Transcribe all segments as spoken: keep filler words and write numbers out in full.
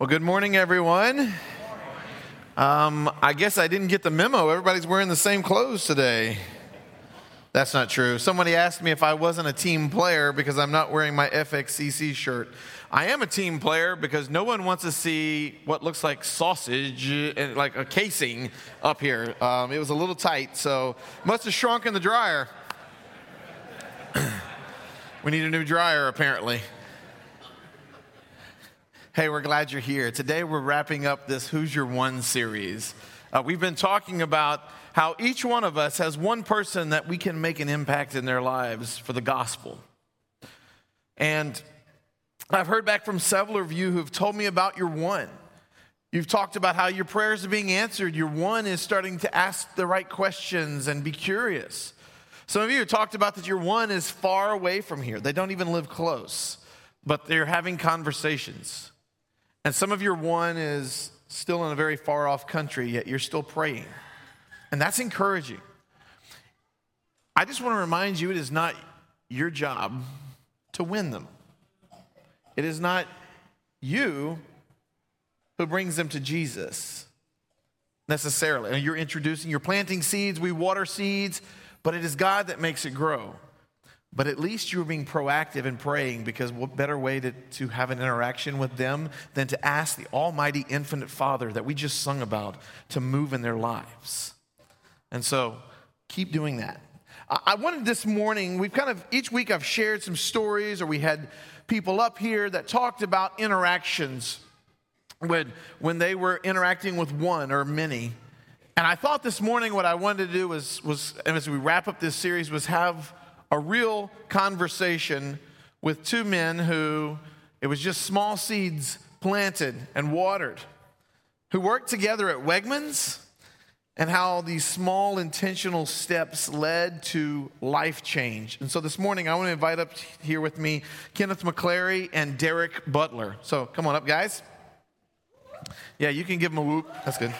Well, good morning, everyone. Um, I guess I didn't get the memo. Everybody's wearing the same clothes today. That's not true. Somebody asked me if I wasn't a team player because I'm not wearing my F X C C shirt. I am a team player because no one wants to see what looks like sausage, and like a casing up here. Um, it was a little tight, so must have shrunk in the dryer. We need a new dryer, apparently. Hey, we're glad you're here. Today we're wrapping up this Who's Your One series. Uh, we've been talking about how each one of us has one person that we can make an impact in their lives for the gospel. And I've heard back from several of you who've told me about your one. You've talked about how your prayers are being answered. Your one is starting to ask the right questions and be curious. Some of you have talked about that your one is far away from here. They don't even live close, but they're having conversations. And some of your one is still in a very far off country, yet you're still praying. And that's encouraging. I just want to remind you, it is not your job to win them. It is not you who brings them to Jesus necessarily. And you're introducing, you're planting seeds, we water seeds, but it is God that makes it grow. But at least you're being proactive and praying, because what better way to, to have an interaction with them than to ask the almighty infinite Father that we just sung about to move in their lives. And so keep doing that. I, I wanted this morning, we've kind of, each week I've shared some stories, or we had people up here that talked about interactions when, when they were interacting with one or many. And I thought this morning what I wanted to do was, was as we wrap up this series, was have a real conversation with two men who, it was just small seeds planted and watered, who worked together at Wegmans, and how these small intentional steps led to life change. And so this morning I want to invite up here with me Kenneth McClary and Derek Butler. So come on up, guys. Yeah, you can give them a whoop. That's good.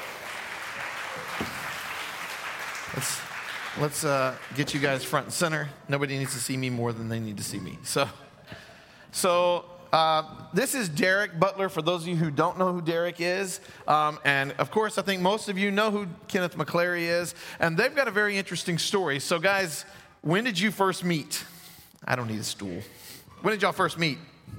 Let's Let's uh, get you guys front and center. Nobody needs to see me more than they need to see me. So, so uh, this is Derek Butler, for those of you who don't know who Derek is. Um, and, of course, I think most of you know who Kenneth McClary is. And they've got a very interesting story. So, guys, when did you first meet? I don't need a stool. When did y'all first meet?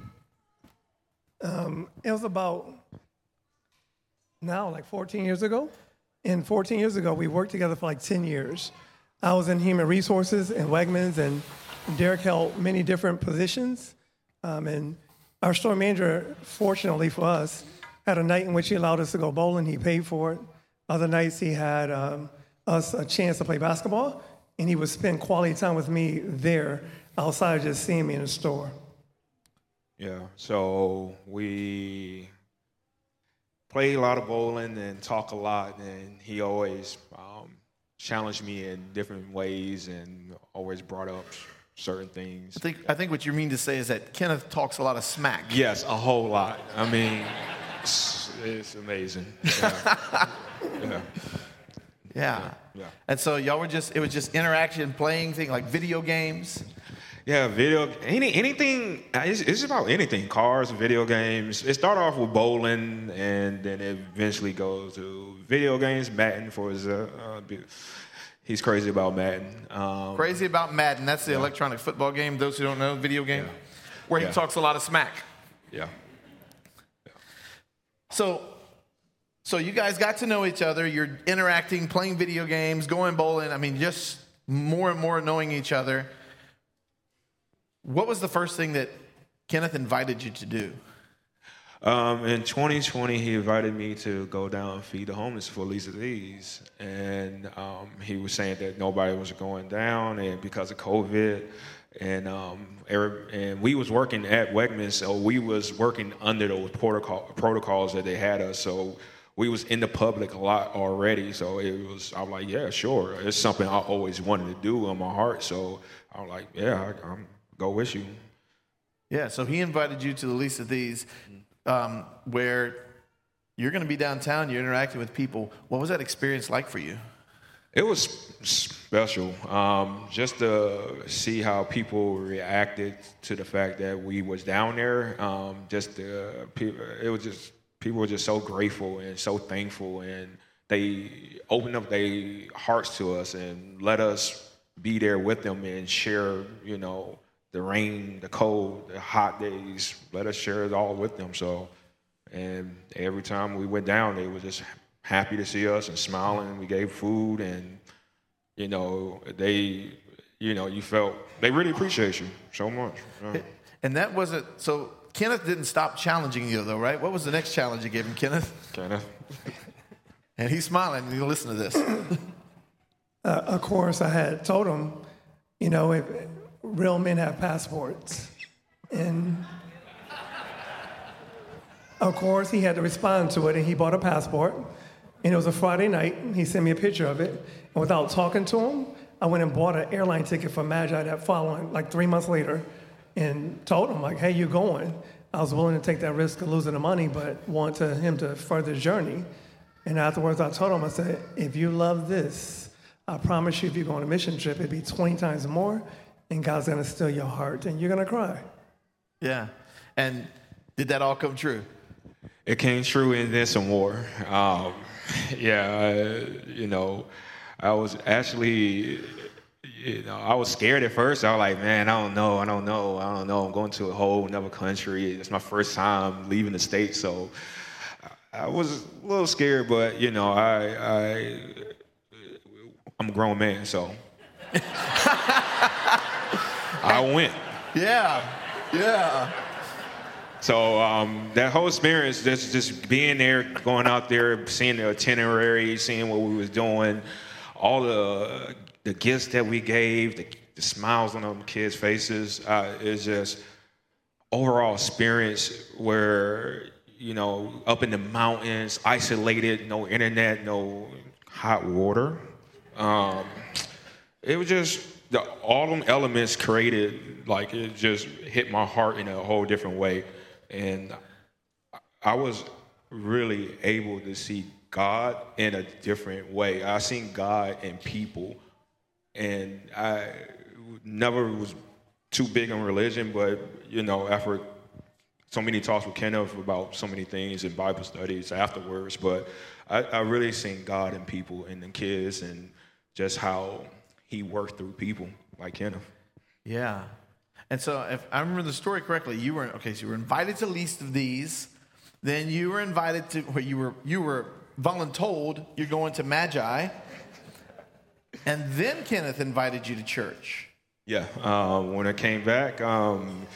Um, it was about now, like fourteen years ago. And fourteen years ago, we worked together for like ten years. I was in human resources and Wegmans, and Derek held many different positions. Um, and our store manager, fortunately for us, had a night in which he allowed us to go bowling. He paid for it. Other nights, he had um, us a chance to play basketball, and he would spend quality time with me there outside of just seeing me in the store. Yeah, so we played a lot of bowling and talk a lot, and he always um, challenged me in different ways and always brought up certain things. I think I think what you mean to say is that Kenneth talks a lot of smack. Yes, a whole lot. I mean, it's, it's amazing. Yeah. yeah. Yeah. Yeah. And so y'all were just, it was just interaction, playing things like video games. Yeah, video, any anything, it's, it's about anything, cars, video games. It started off with bowling, and then it eventually goes to video games. Madden, for his, uh, uh, he's crazy about Madden. Um, Crazy about Madden, that's the yeah. electronic football game, those who don't know, video game, Yeah. where he Yeah. talks a lot of smack. Yeah. So, so you guys got to know each other, you're interacting, playing video games, going bowling, I mean, just more and more knowing each other. What was the first thing that Kenneth invited you to do? Um, in twenty twenty, he invited me to go down and feed the homeless for Lisa Lee's. And um, he was saying that nobody was going down, and because of COVID. And um, and we was working at Wegmans, so we was working under those protocol, protocols that they had us. So we was in the public a lot already. So it was, I was like, yeah, sure. It's something I always wanted to do in my heart. So I was like, yeah, I, I'm go with you. Yeah, so he invited you to the Least of These, um, where you're going to be downtown, you're interacting with people. What was that experience like for you? It was special, um, just to see how people reacted to the fact that we was down there. Um, just the people, it was just people were just so grateful and so thankful, and they opened up their hearts to us and let us be there with them and share, you know, the rain, the cold, the hot days. Let us share it all with them. So, and every time we went down, they were just happy to see us and smiling. We gave food, and you know, they, you know, you felt they really appreciate you so much. Yeah. And that wasn't so. Kenneth didn't stop challenging you, though, right? What was the next challenge you gave him, Kenneth? Kenneth. And he's smiling. You listen to this. Uh, of course, I had told him, you know, if real men have passports, and of course, he had to respond to it, and he bought a passport. And it was a Friday night, and he sent me a picture of it. And without talking to him, I went and bought an airline ticket for Magi that following, like three months later, and told him, like, hey, you're going. I was willing to take that risk of losing the money, but wanted him to further his journey. And afterwards, I told him, I said, if you love this, I promise you, if you go on a mission trip, it'd be twenty times more, and God's going to steal your heart, and you're going to cry. Yeah. And did that all come true? It came true, and then some more. Um, yeah, I, you know, I was actually, you know, I was scared at first. I was like, man, I don't know, I don't know, I don't know. I'm going to a whole another country. It's my first time leaving the States, so I was a little scared. But you know, I, I I'm a grown man, so I went. Yeah, yeah. So um, that whole experience, just just being there, going out there, seeing the itinerary, seeing what we was doing, all the the gifts that we gave, the, the smiles on them kids' faces, uh, is just overall experience where, you know, up in the mountains, isolated, no internet, no hot water. Um, it was just the all them elements created, like it just hit my heart in a whole different way. And I was really able to see God in a different way. I seen God in people, and I never was too big on religion, but, you know, after so many talks with Kenneth about so many things and Bible studies afterwards, but I, I really seen God in people and in kids, and just how he worked through people like Kenneth. Yeah. And so if I remember the story correctly, you were, okay, so you were invited to Least of These. Then you were invited to, where you were, you were voluntold you're going to Magi. And then Kenneth invited you to church. Yeah. Um, when I came back, um,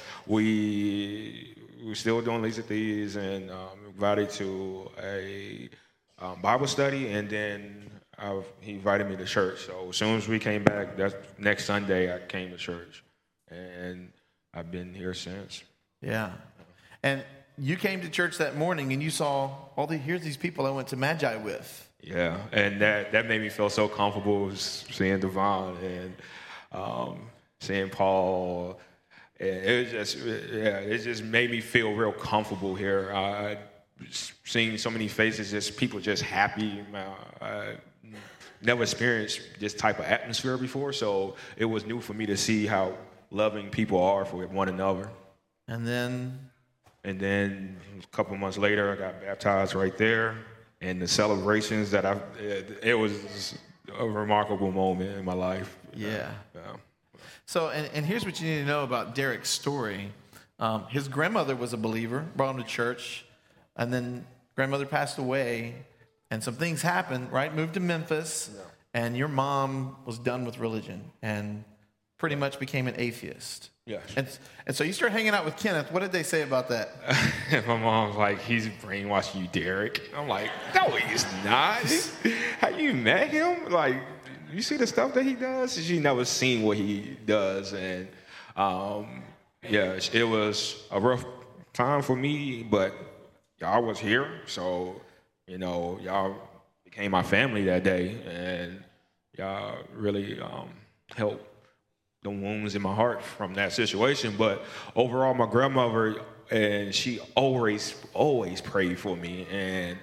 we, we were still doing Least of These, and um, invited to a um, Bible study, and then I, he invited me to church. So as soon as we came back, that next Sunday, I came to church. And I've been here since. Yeah. And you came to church that morning and you saw, all the, here's these people I went to Magi with. Yeah, and that, that made me feel so comfortable seeing Devon and um, seeing Paul. And it was just, yeah, it just made me feel real comfortable here. I seen so many faces, just people just happy. I never experienced this type of atmosphere before, so it was new for me to see how loving people are for one another. And then? And then a couple months later, I got baptized right there. And the celebrations that I, it, it was a remarkable moment in my life. Yeah. Yeah. So, and, and here's what you need to know about Derek's story. Um, his grandmother was a believer, brought him to church, and then grandmother passed away, and some things happened, right? Moved to Memphis, yeah. And your mom was done with religion, and pretty much became an atheist. Yeah. And, and so you start hanging out with Kenneth. What did they say about that? My mom's like, he's brainwashing you, Derek. I'm like, no, he's not. Have you met him? Like, you see the stuff that he does? She never seen what he does. And, um, yeah, it was a rough time for me, but y'all was here. So, you know, y'all became my family that day. And y'all really um, helped the wounds in my heart from that situation. But overall, my grandmother, and she always, always prayed for me. And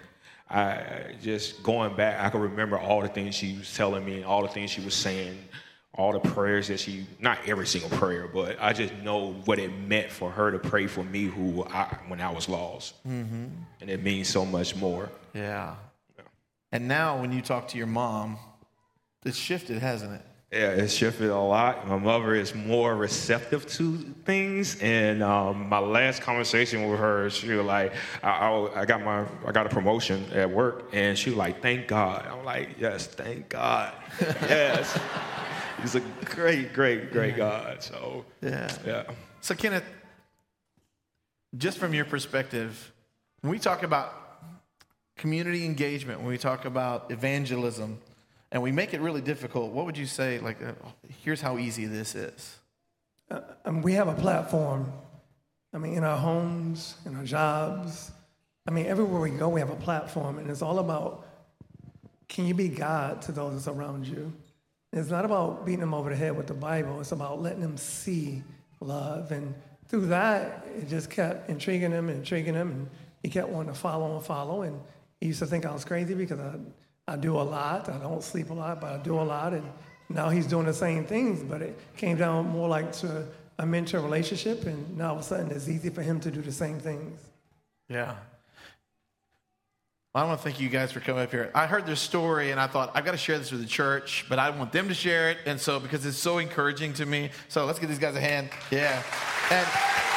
I just going back, I can remember all the things she was telling me, all the things she was saying, all the prayers that she, not every single prayer, but I just know what it meant for her to pray for me who I, when I was lost. Mm-hmm. And it means so much more. Yeah. yeah. And now when you talk to your mom, it's shifted, hasn't it? Yeah, it's shifted a lot. My mother is more receptive to things, and um, my last conversation with her, she was like, I, I, I got my, I got a promotion at work, and she was like, "Thank God." I'm like, "Yes, thank God." Yes, he's a great, great, great God. So yeah, yeah. So Kenneth, just from your perspective, when we talk about community engagement, when we talk about evangelism, and we make it really difficult, what would you say, like, uh, here's how easy this is? Uh, um, we have a platform. I mean, in our homes, in our jobs. I mean, everywhere we go, we have a platform. And it's all about, can you be God to those that's around you? And it's not about beating them over the head with the Bible. It's about letting them see love. And through that, it just kept intriguing him, intriguing him. And he kept wanting to follow and follow. And he used to think I was crazy because I... I do a lot. I don't sleep a lot, but I do a lot. And now he's doing the same things, but it came down more like to a mentor relationship. And now all of a sudden it's easy for him to do the same things. Yeah. Well, I want to thank you guys for coming up here. I heard this story and I thought, I've got to share this with the church, but I want them to share it. And so, because it's so encouraging to me. So let's give these guys a hand. Yeah. And,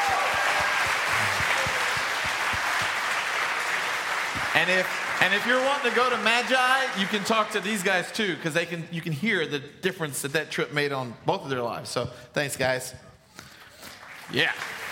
and if, And if you're wanting to go to Magi, you can talk to these guys too, because they can. You can hear the difference that that trip made on both of their lives. So thanks, guys. Yeah.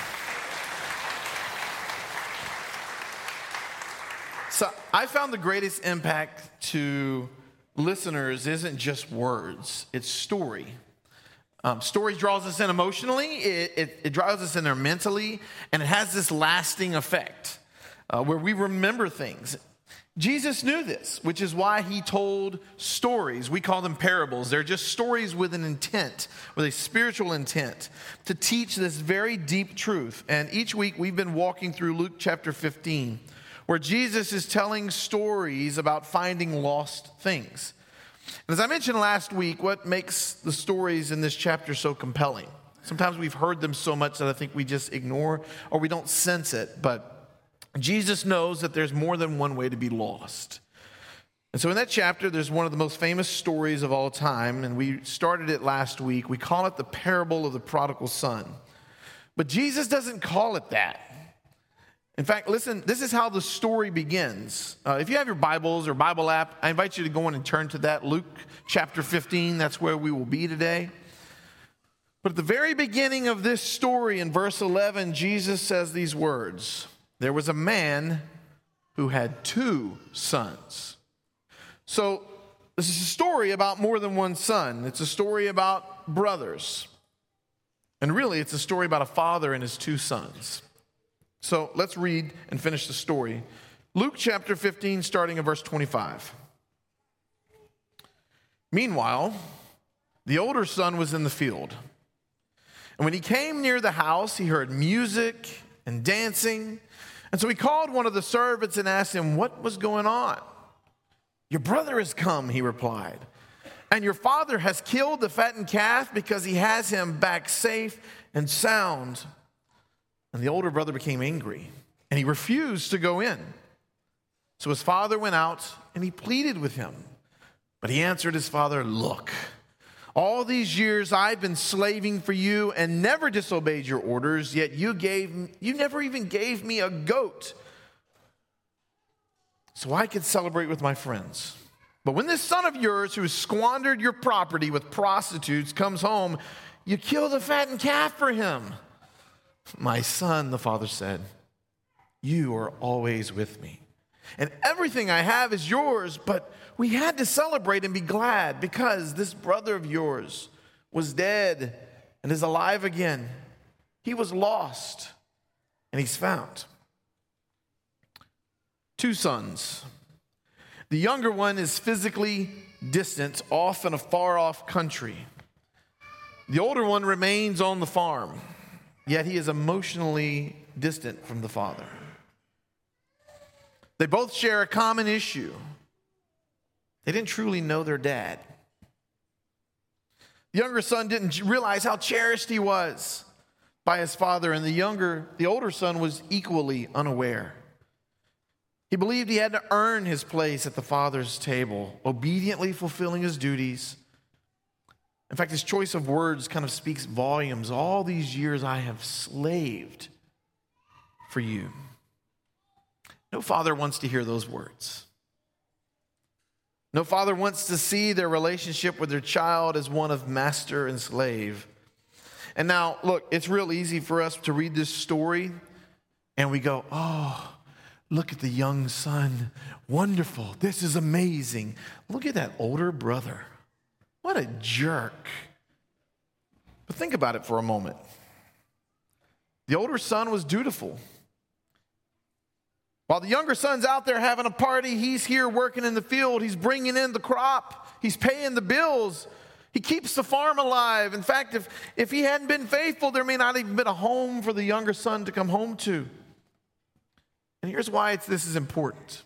So I found the greatest impact to listeners isn't just words; it's story. Um, story draws us in emotionally. It, it, it draws us in there mentally, and it has this lasting effect uh, where we remember things. Jesus knew this, which is why he told stories. We call them parables. They're just stories with an intent, with a spiritual intent, to teach this very deep truth. And each week we've been walking through Luke chapter fifteen, where Jesus is telling stories about finding lost things. And as I mentioned last week, what makes the stories in this chapter so compelling? Sometimes we've heard them so much that I think we just ignore or we don't sense it, but Jesus knows that there's more than one way to be lost. And so in that chapter, there's one of the most famous stories of all time, and we started it last week. We call it the parable of the prodigal son. But Jesus doesn't call it that. In fact, listen, this is how the story begins. Uh, if you have your Bibles or Bible app, I invite you to go in and turn to that. Luke chapter fifteen, that's where we will be today. But at the very beginning of this story, in verse eleven, Jesus says these words: "There was a man who had two sons." So this is a story about more than one son. It's a story about brothers. And really, it's a story about a father and his two sons. So let's read and finish the story. Luke chapter fifteen, starting at verse twenty-five. "Meanwhile, the older son was in the field. And when he came near the house, he heard music and dancing. And so he called one of the servants and asked him what was going on. 'Your brother has come,' he replied, 'and your father has killed the fattened calf because he has him back safe and sound.' And the older brother became angry, and he refused to go in. So his father went out, and he pleaded with him. But he answered his father, 'Look, all these years I've been slaving for you and never disobeyed your orders, yet you gave you never even gave me a goat so I could celebrate with my friends. But when this son of yours who has squandered your property with prostitutes comes home, you kill the fattened calf for him.' 'My son,' the father said, 'you are always with me, and everything I have is yours, but we had to celebrate and be glad because this brother of yours was dead and is alive again. He was lost and he's found.' Two sons. The younger one is physically distant, off in a far-off country. The older one remains on the farm, yet he is emotionally distant from the father. They both share a common issue. They didn't truly know their dad. The younger son didn't realize how cherished he was by his father, and the younger, the older son was equally unaware. He believed he had to earn his place at the father's table, obediently fulfilling his duties. In fact, his choice of words kind of speaks volumes. All these years I have slaved for you. No father wants to hear those words. No father wants to see their relationship with their child as one of master and slave. And now, look, it's real easy for us to read this story and we go, oh, look at the young son. Wonderful. This is amazing. Look at that older brother. What a jerk. But think about it for a moment. The older son was dutiful. While the younger son's out there having a party, he's here working in the field. He's bringing in the crop. He's paying the bills. He keeps the farm alive. In fact, if, if he hadn't been faithful, there may not even been a home for the younger son to come home to. And here's why it's, this is important.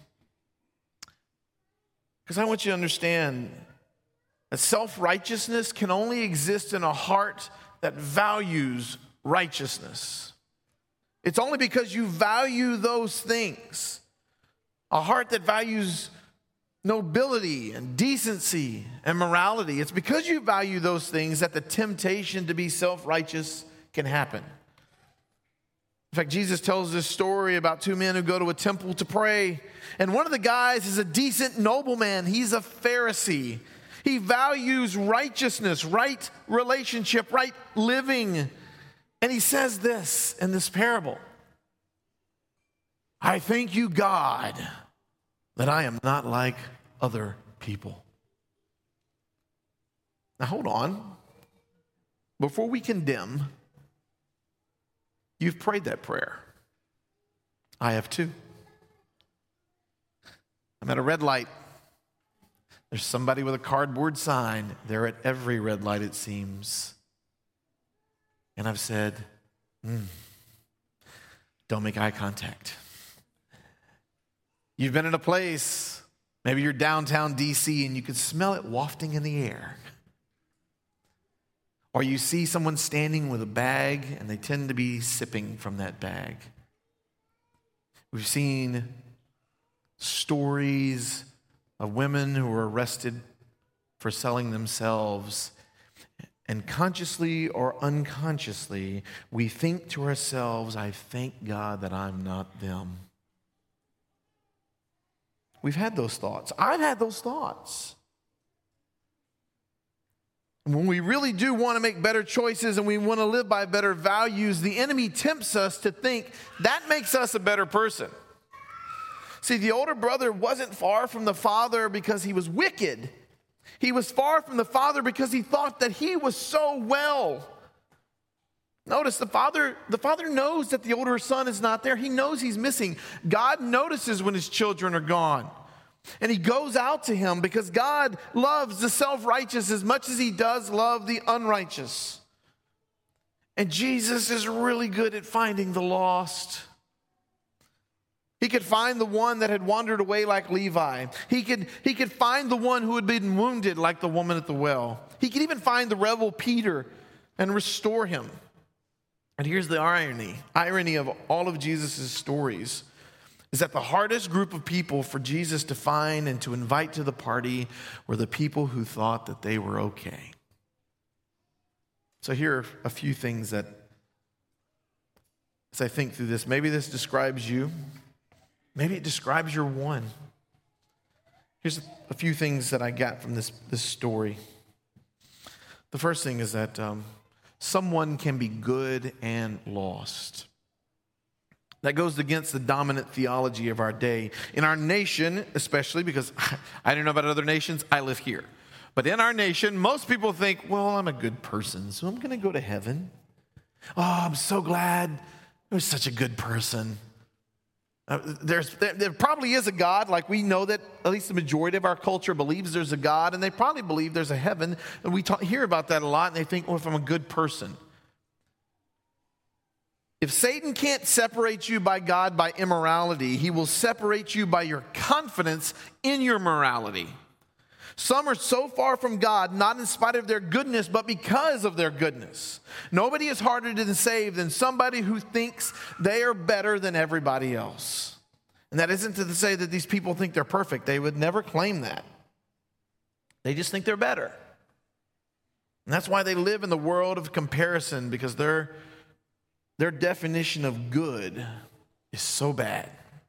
Because I want you to understand that self-righteousness can only exist in a heart that values righteousness. It's only because you value those things, a heart that values nobility and decency and morality. It's because you value those things that the temptation to be self-righteous can happen. In fact, Jesus tells this story about two men who go to a temple to pray. And one of the guys is a decent nobleman. He's a Pharisee. He values righteousness, right relationship, right living. And he says this in this parable. I thank you, God, that I am not like other people. Now hold on. Before we condemn, you've prayed that prayer. I have too. I'm at a red light. There's somebody with a cardboard sign. They're at every red light, it seems. And I've said, mm, don't make eye contact. You've been in a place, maybe you're downtown D C and you can smell it wafting in the air. Or you see someone standing with a bag and they tend to be sipping from that bag. We've seen stories of women who were arrested for selling themselves. And consciously or unconsciously, we think to ourselves, I thank God that I'm not them. We've had those thoughts. I've had those thoughts. When we really do want to make better choices and we want to live by better values, the enemy tempts us to think that makes us a better person. See, the older brother wasn't far from the father because he was wicked. He was far from the father because he thought that he was so well. Notice the father, the father knows that the older son is not there. He knows he's missing. God notices when his children are gone. And he goes out to him because God loves the self-righteous as much as he does love the unrighteous. And Jesus is really good at finding the lost. He could find the one that had wandered away like Levi. He could, he could find the one who had been wounded like the woman at the well. He could even find the rebel Peter and restore him. And here's the irony. Irony of all of Jesus' stories is that the hardest group of people for Jesus to find and to invite to the party were the people who thought that they were okay. So here are a few things that, as I think through this, maybe this describes you. Maybe it describes your one. Here's a few things that I got from this, this story. The first thing is that um, someone can be good and lost. That goes against the dominant theology of our day. In our nation, especially, because I don't know about other nations, I live here. But in our nation, most people think, well, I'm a good person, so I'm going to go to heaven. Oh, I'm so glad I was such a good person. Uh, there's, there, there probably is a God, like we know that at least the majority of our culture believes there's a God, and they probably believe there's a heaven, and we talk, hear about that a lot, and they think, well, if I'm a good person. If Satan can't separate you by God by immorality, he will separate you by your confidence in your morality. Some are so far from God, not in spite of their goodness, but because of their goodness. Nobody is harder to save than somebody who thinks they are better than everybody else. And that isn't to say that these people think they're perfect. They would never claim that. They just think they're better. And that's why they live in the world of comparison, because their, their definition of good is so bad.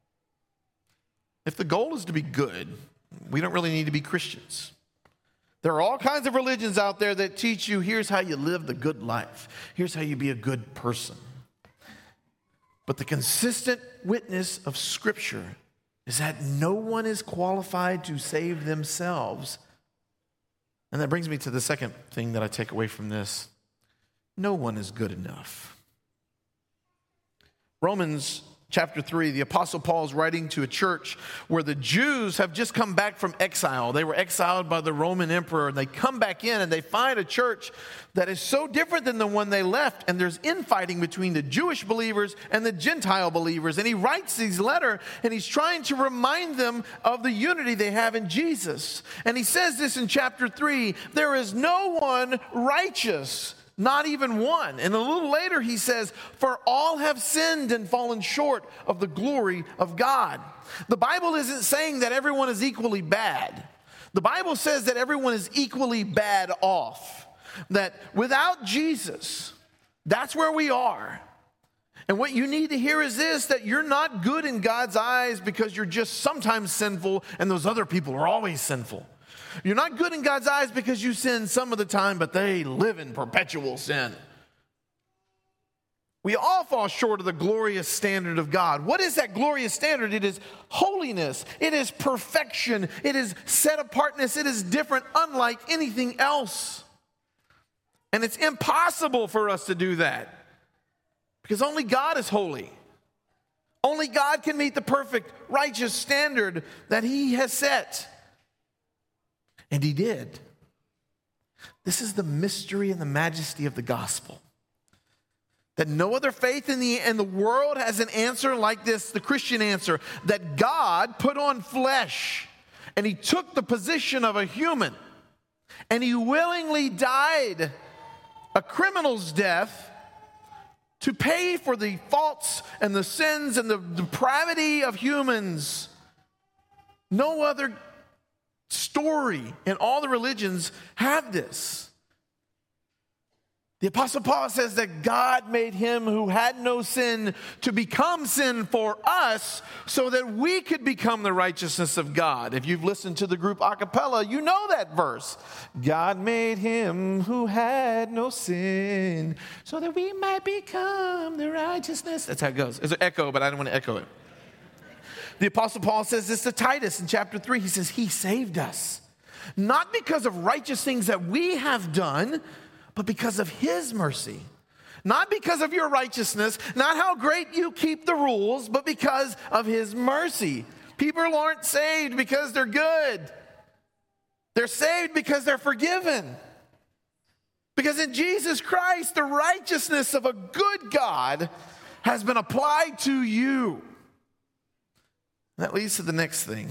If the goal is to be good, we don't really need to be Christians. There are all kinds of religions out there that teach you, here's how you live the good life. Here's how you be a good person. But the consistent witness of Scripture is that no one is qualified to save themselves. And that brings me to the second thing that I take away from this. No one is good enough. Romans chapter three, the Apostle Paul is writing to a church where the Jews have just come back from exile. They were exiled by the Roman emperor, and they come back in and they find a church that is so different than the one they left, and there's infighting between the Jewish believers and the Gentile believers. And he writes these letters, and he's trying to remind them of the unity they have in Jesus. And he says this in chapter three, there is no one righteous, not even one. And a little later he says, for all have sinned and fallen short of the glory of God. The Bible isn't saying that everyone is equally bad. The Bible says that everyone is equally bad off. That without Jesus, that's where we are. And what you need to hear is this, that you're not good in God's eyes because you're just sometimes sinful and those other people are always sinful. You're not good in God's eyes because you sin some of the time, but they live in perpetual sin. We all fall short of the glorious standard of God. What is that glorious standard? It is holiness. It is perfection. It is set apartness. It is different, unlike anything else. And it's impossible for us to do that because only God is holy. Only God can meet the perfect, righteous standard that He has set. And He did. This is the mystery and the majesty of the gospel. That no other faith in the, in the world has an answer like this, the Christian answer. That God put on flesh and He took the position of a human and He willingly died a criminal's death to pay for the faults and the sins and the depravity of humans. No other story in all the religions have this. The Apostle Paul says that God made Him who had no sin to become sin for us so that we could become the righteousness of God. If you've listened to the group a cappella, you know that verse. God made Him who had no sin so that we might become the righteousness. That's how it goes. It's an echo, but I don't want to echo it. The Apostle Paul says this to Titus in chapter three. He says, He saved us, not because of righteous things that we have done, but because of His mercy. Not because of your righteousness, not how great you keep the rules, but because of His mercy. People aren't saved because they're good. They're saved because they're forgiven. Because in Jesus Christ, the righteousness of a good God has been applied to you. That leads to the next thing.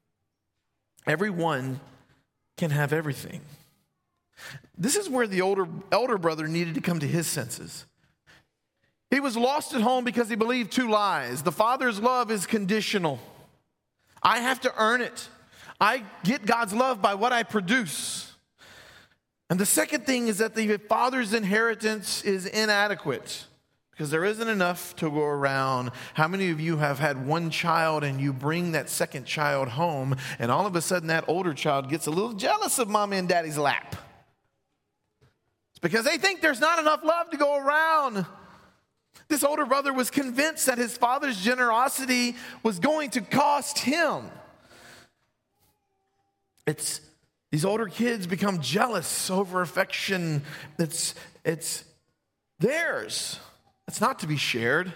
Everyone can have everything. This is where the older elder brother needed to come to his senses. He was lost at home because he believed two lies. The Father's love is conditional. I have to earn it. I get God's love by what I produce. And the second thing is that the Father's inheritance is inadequate because there isn't enough to go around. How many of you have had one child and you bring that second child home and all of a sudden that older child gets a little jealous of mommy and daddy's lap? Because they think there's not enough love to go around. This older brother was convinced that his father's generosity was going to cost him. It's these older kids become jealous over affection that's it's theirs. It's not to be shared.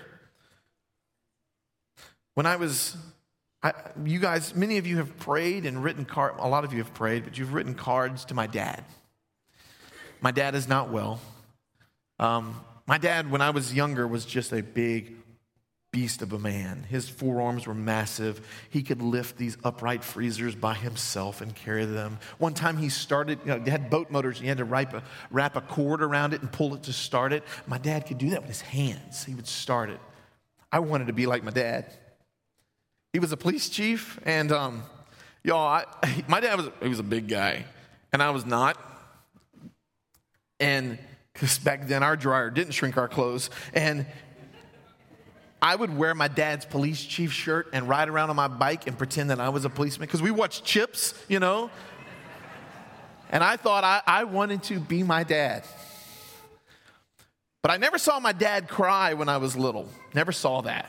When I was, I, you guys, many of you have prayed and written cards. A lot of you have prayed, but you've written cards to my dad. My dad is not well. Um, my dad, when I was younger, was just a big beast of a man. His forearms were massive. He could lift these upright freezers by himself and carry them. One time he started, you know, they had boat motors, and you had to wrap a, wrap a cord around it and pull it to start it. My dad could do that with his hands. He would start it. I wanted to be like my dad. He was a police chief, and um, y'all, I, my dad was, he was a big guy, and I was not. And because back then our dryer didn't shrink our clothes, and I would wear my dad's police chief shirt and ride around on my bike and pretend that I was a policeman because we watched Chips, you know. And I thought I, I wanted to be my dad. But I never saw my dad cry when I was little. Never saw that.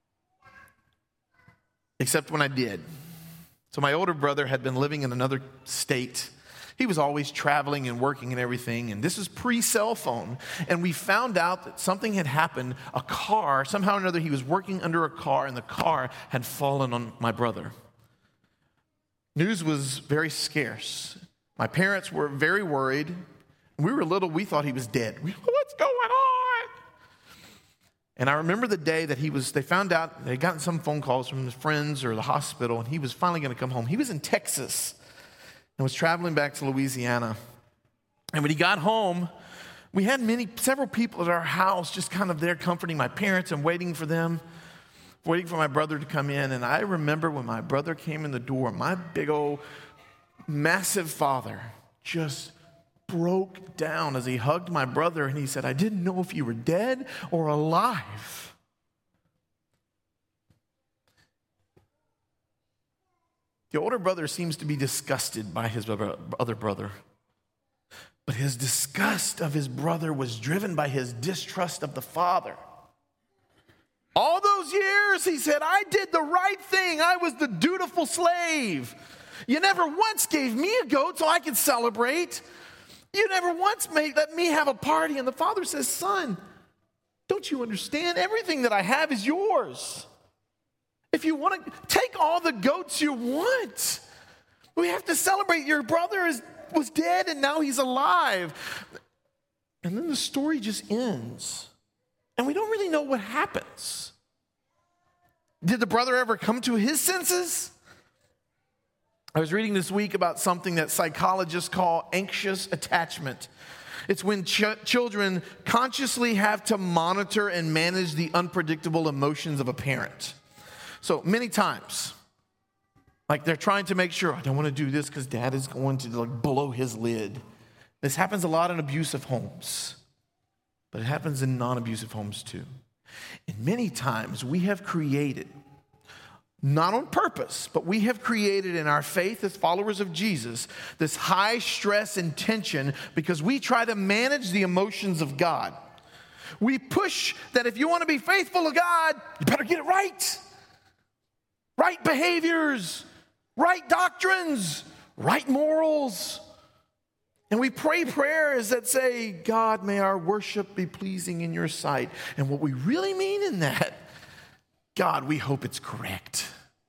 Except when I did. So my older brother had been living in another state. He was always traveling and working and everything, and this is pre-cell phone. And we found out that something had happened. A car, somehow or another, he was working under a car, and the car had fallen on my brother. News was very scarce. My parents were very worried. When we were little, we thought he was dead. We, What's going on? And I remember the day that he was, they found out, they had gotten some phone calls from his friends or the hospital, and he was finally going to come home. He was in Texas and was traveling back to Louisiana. And when he got home, we had many, several people at our house just kind of there comforting my parents and waiting for them, waiting for my brother to come in. And I remember when my brother came in the door, my big old massive father just broke down as he hugged my brother, and he said, I didn't know if you were dead or alive. The older brother seems to be disgusted by his other brother. But his disgust of his brother was driven by his distrust of the father. All those years, he said, I did the right thing. I was the dutiful slave. You never once gave me a goat so I could celebrate. You never once made, let me have a party. And the father says, son, don't you understand? Everything that I have is yours. If you want to take all the goats you want, we have to celebrate. Your brother is, was dead and now he's alive. And then the story just ends. And we don't really know what happens. Did the brother ever come to his senses? I was reading this week about something that psychologists call anxious attachment. It's when ch- children consciously have to monitor and manage the unpredictable emotions of a parent. So many times, like they're trying to make sure, I don't want to do this because dad is going to like blow his lid. This happens a lot in abusive homes, but it happens in non-abusive homes too. And many times we have created, not on purpose, but we have created in our faith as followers of Jesus, this high stress and tension because we try to manage the emotions of God. We push that if you want to be faithful to God, you better get it right. Right behaviors, right doctrines, right morals. And we pray prayers that say, God, may our worship be pleasing in your sight. And what we really mean in that, God, we hope it's correct.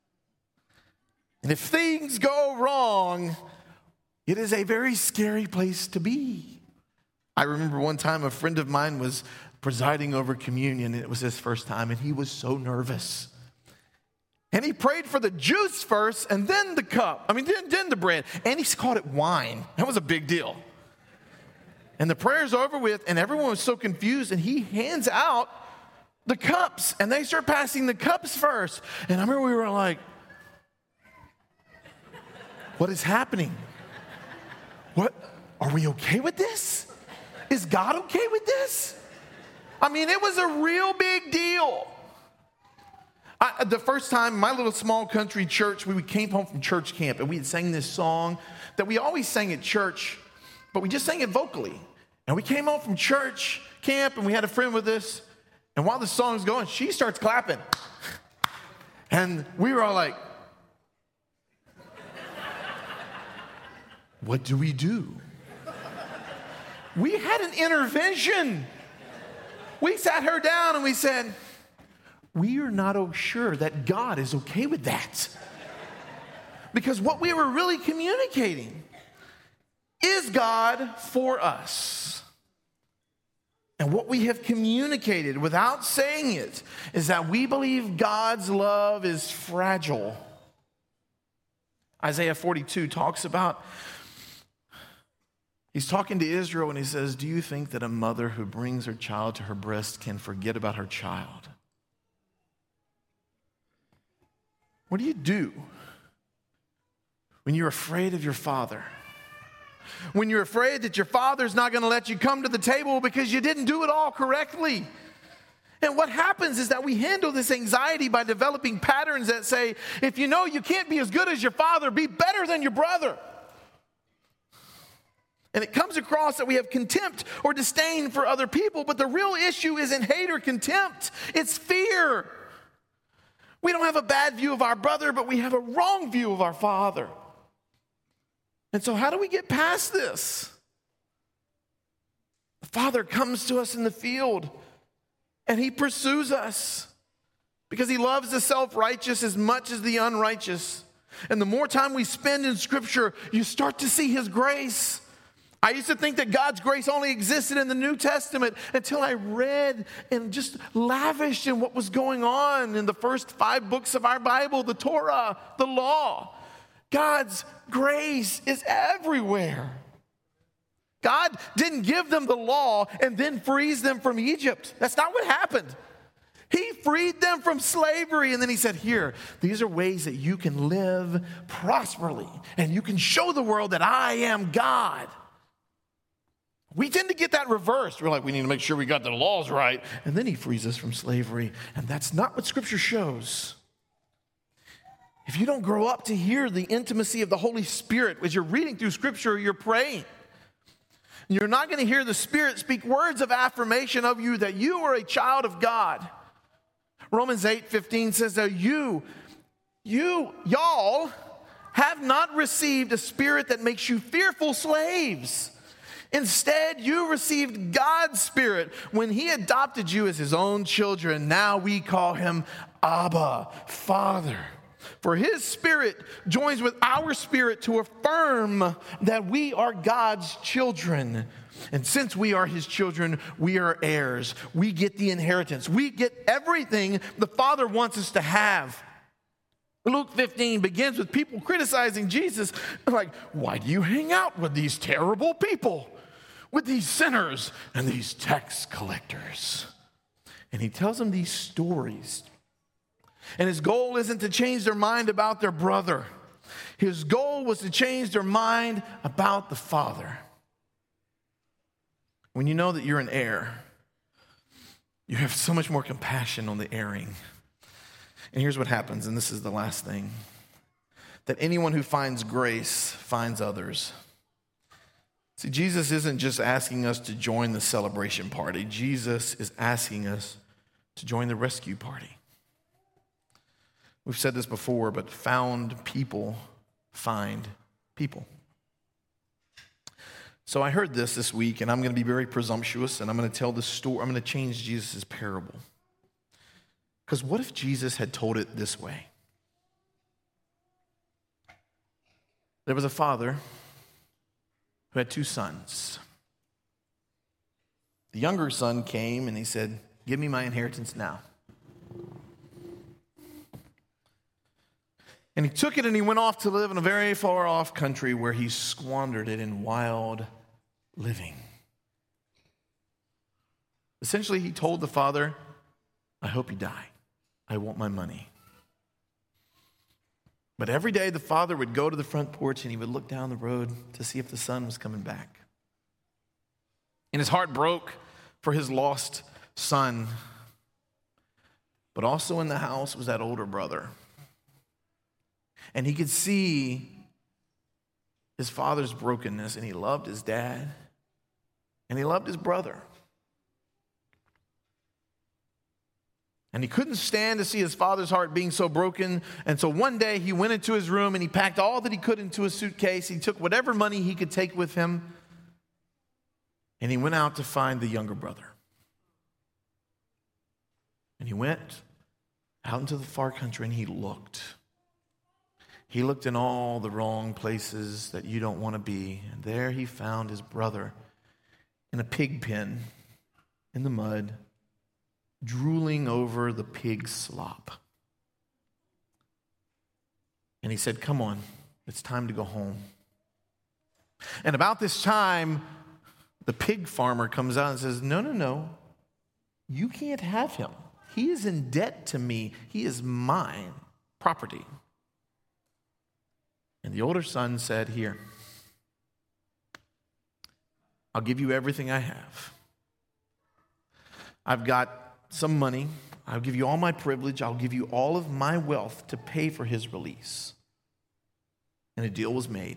And if things go wrong, it is a very scary place to be. I remember one time a friend of mine was presiding over communion, and it was his first time, and he was so nervous. And he prayed for the juice first and then the cup. I mean, then, then the bread. And he called it wine. That was a big deal. And the prayer's over with, and everyone was so confused, and he hands out the cups, and they start passing the cups first. And I remember we were like, what is happening? What? Are we okay with this? Is God okay with this? I mean, it was a real big deal. I, the first time, my little small country church, we came home from church camp, and we had sang this song that we always sang at church, but we just sang it vocally. And we came home from church camp, and we had a friend with us, and while the song's going, she starts clapping. And we were all like, what do we do? We had an intervention. We sat her down, and we said, we are not sure that God is okay with that. Because what we were really communicating is God for us. And what we have communicated without saying it is that we believe God's love is fragile. Isaiah forty-two talks about, he's talking to Israel and he says, do you think that a mother who brings her child to her breast can forget about her child? What do you do when you're afraid of your father? When you're afraid that your father's not going to let you come to the table because you didn't do it all correctly. And what happens is that we handle this anxiety by developing patterns that say, if you know you can't be as good as your father, be better than your brother. And it comes across that we have contempt or disdain for other people, but the real issue isn't hate or contempt, it's fear. We don't have a bad view of our brother, but we have a wrong view of our father. And so how do we get past this? The Father comes to us in the field and he pursues us because he loves the self-righteous as much as the unrighteous. And the more time we spend in Scripture, you start to see his grace. I used to think that God's grace only existed in the New Testament until I read and just lavished in what was going on in the first five books of our Bible, the Torah, the law. God's grace is everywhere. God didn't give them the law and then freeze them from Egypt. That's not what happened. He freed them from slavery and then he said, here, these are ways that you can live prosperly and you can show the world that I am God. We tend to get that reversed. We're like, we need to make sure we got the laws right. And then he frees us from slavery. And that's not what Scripture shows. If you don't grow up to hear the intimacy of the Holy Spirit as you're reading through Scripture, you're praying. You're not going to hear the Spirit speak words of affirmation of you that you are a child of God. Romans eight fifteen says that you, you, y'all have not received a spirit that makes you fearful slaves. Instead, you received God's Spirit when he adopted you as his own children. Now we call him Abba, Father. For his Spirit joins with our spirit to affirm that we are God's children. And since we are his children, we are heirs. We get the inheritance. We get everything the Father wants us to have. Luke fifteen begins with people criticizing Jesus. Like, why do you hang out with these terrible people? With these sinners and these tax collectors? And he tells them these stories. And his goal isn't to change their mind about their brother. His goal was to change their mind about the Father. When you know that you're an heir, you have so much more compassion on the erring. And here's what happens, and this is the last thing, that anyone who finds grace finds others. See, Jesus isn't just asking us to join the celebration party. Jesus is asking us to join the rescue party. We've said this before, but found people find people. So I heard this this week, and I'm going to be very presumptuous, and I'm going to tell this story. I'm going to change Jesus' parable. Because what if Jesus had told it this way? There was a father who had two sons. The younger son came, and he said, give me my inheritance now. And he took it and he went off to live in a very far off country where he squandered it in wild living. Essentially, he told the father, I hope you die. I want my money. But every day the father would go to the front porch and he would look down the road to see if the son was coming back. And his heart broke for his lost son. But also in the house was that older brother. And he could see his father's brokenness, and he loved his dad, and he loved his brother. And he couldn't stand to see his father's heart being so broken. And so one day he went into his room and he packed all that he could into a suitcase. He took whatever money he could take with him, and he went out to find the younger brother. And he went out into the far country and he looked. He looked in all the wrong places that you don't want to be. And there he found his brother in a pig pen, in the mud, drooling over the pig slop. And he said, come on, it's time to go home. And about this time, the pig farmer comes out and says, no, no, no, you can't have him. He is in debt to me. He is mine property. And the older son said, here, I'll give you everything I have. I've got some money. I'll give you all my privilege. I'll give you all of my wealth to pay for his release. And a deal was made.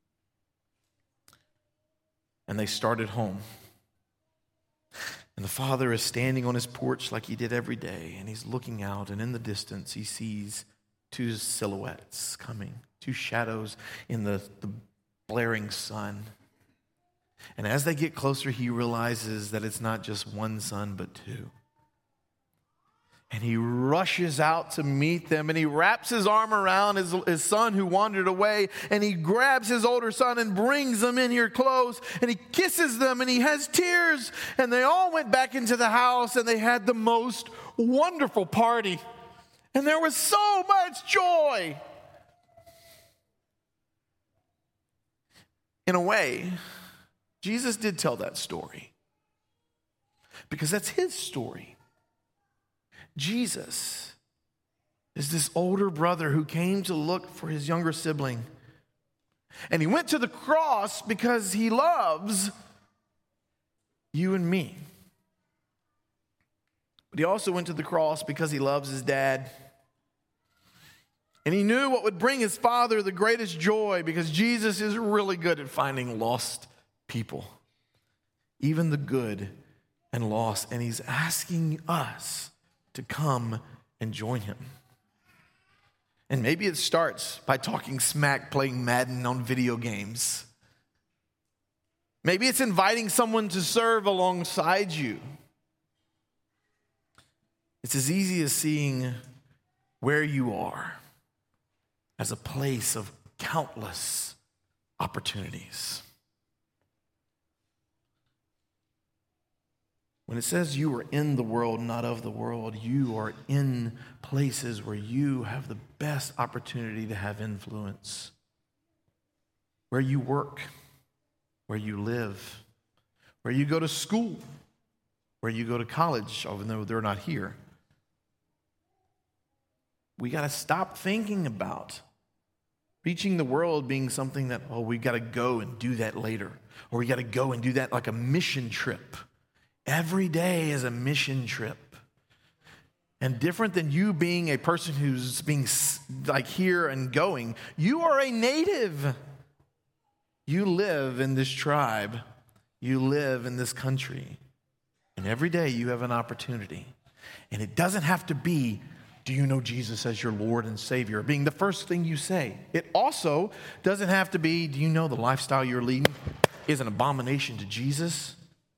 And they started home. And the father is standing on his porch like he did every day, and he's looking out, and in the distance he sees two silhouettes coming, two shadows in the, the blaring sun. And as they get closer, he realizes that it's not just one son, but two. And he rushes out to meet them, and he wraps his arm around his, his son who wandered away, and he grabs his older son and brings them in here close, and he kisses them, and he has tears. And they all went back into the house, and they had the most wonderful party. And there was so much joy. In a way, Jesus did tell that story, because that's his story. Jesus is this older brother who came to look for his younger sibling. And he went to the cross because he loves you and me. But he also went to the cross because he loves his dad. And he knew what would bring his father the greatest joy, because Jesus is really good at finding lost people, even the good and lost. And he's asking us to come and join him. And maybe it starts by talking smack, playing Madden on video games. Maybe it's inviting someone to serve alongside you. It's as easy as seeing where you are as a place of countless opportunities. When it says you are in the world, not of the world, you are in places where you have the best opportunity to have influence. Where you work, where you live, where you go to school, where you go to college, even though they're not here. We got to stop thinking about reaching the world being something that, oh, we got to go and do that later. Or we got to go and do that like a mission trip. Every day is a mission trip. And different than you being a person who's being like here and going, you are a native. You live in this tribe. You live in this country. And every day you have an opportunity. And it doesn't have to be, do you know Jesus as your Lord and Savior, being the first thing you say. It also doesn't have to be, do you know the lifestyle you're leading is an abomination to Jesus?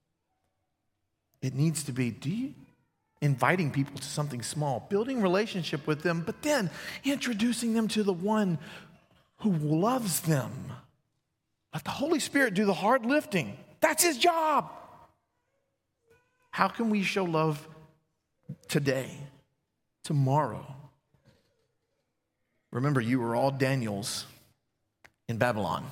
It needs to be, do you, inviting people to something small, building relationship with them, but then introducing them to the one who loves them. Let the Holy Spirit do the hard lifting. That's his job. How can we show love today, tomorrow? Remember, you were all Daniels in Babylon.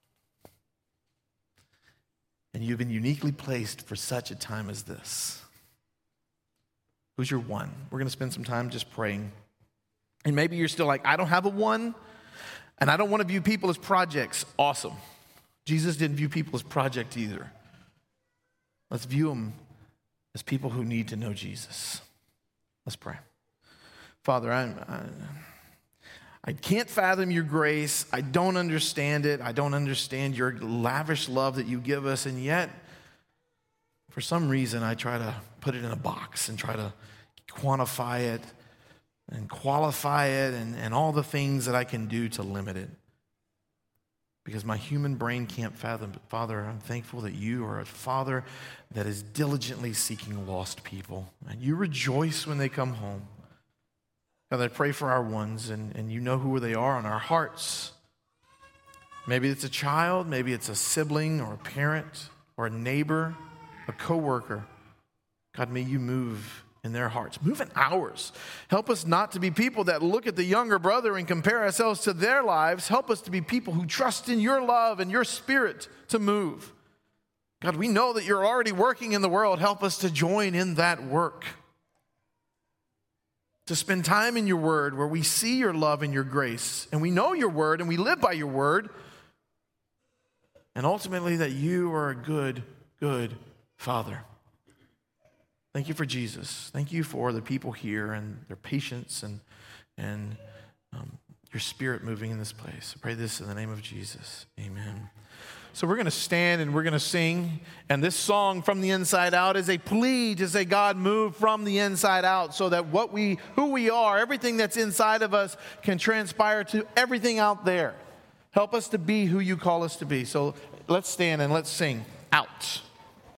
And you've been uniquely placed for such a time as this. Who's your one? We're going to spend some time just praying. And maybe you're still like, I don't have a one, and I don't want to view people as projects. Awesome. Jesus didn't view people as projects either. Let's view them as people who need to know Jesus. Let's pray. Father, I'm, I, I can't fathom your grace. I don't understand it. I don't understand your lavish love that you give us. And yet, for some reason, I try to put it in a box and try to quantify it and qualify it and, and all the things that I can do to limit it. Because my human brain can't fathom. But Father, I'm thankful that you are a Father that is diligently seeking lost people. And you rejoice when they come home. God, I pray for our ones, and, and you know who they are in our hearts. Maybe it's a child, maybe it's a sibling or a parent or a neighbor, a coworker. God, may you move in their hearts, move in ours. Help us not to be people that look at the younger brother and compare ourselves to their lives. Help us to be people who trust in your love and your spirit to move. God, we know that you're already working in the world. Help us to join in that work. To spend time in your word where we see your love and your grace, and we know your word and we live by your word, and ultimately that you are a good, good Father. Thank you for Jesus. Thank you for the people here and their patience and, and um, your spirit moving in this place. I pray this in the name of Jesus. Amen. So we're going to stand and we're going to sing. And this song, From the Inside Out, is a plea to say, God, move from the inside out so that what we, who we are, everything that's inside of us can transpire to everything out there. Help us to be who you call us to be. So let's stand and let's sing out.